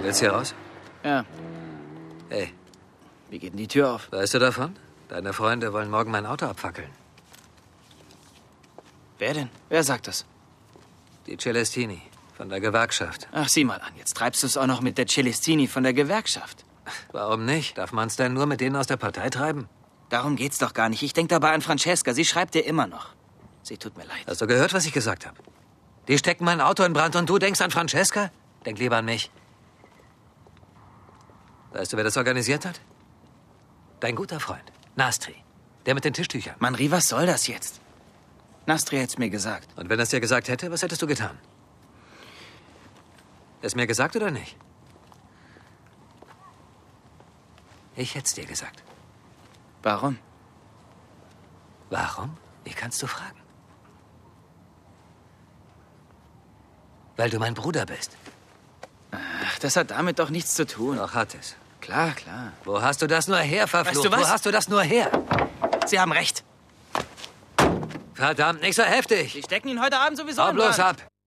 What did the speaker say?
willst hier raus? Ja. Hey, Wie geht denn die Tür auf? weißt du davon? Deine Freunde wollen morgen mein Auto abfackeln. Wer denn? Wer sagt das? Die Celestini von der Gewerkschaft. Ach, sieh mal an. Jetzt treibst du es auch noch mit der Celestini von der Gewerkschaft. Warum nicht? Darf man es denn nur mit denen aus der Partei treiben? Darum geht's doch gar nicht. Ich denk dabei an Francesca. Sie schreibt dir immer noch. Sie tut mir leid. Hast du gehört, was ich gesagt habe? Die stecken mein Auto in Brand und du denkst an Francesca? Denk lieber an mich. Weißt du, wer das organisiert hat? Dein guter Freund, Nastri. Der mit den Tischtüchern. Manri, was soll das jetzt? Nastri hat's mir gesagt. Und wenn er es dir gesagt hätte, was hättest du getan? Es mir gesagt oder nicht? Ich hätte es dir gesagt. Warum? Warum? Wie kannst du fragen? Weil du mein Bruder bist. Ach, das hat damit doch nichts zu tun. Doch hat es. Klar, klar. Wo hast du das nur her, verflucht? Weißt du was? Wo hast du das nur her? Sie haben recht. Verdammt, nicht so heftig. Sie stecken ihn heute Abend sowieso Hau in bloß Brand. ab.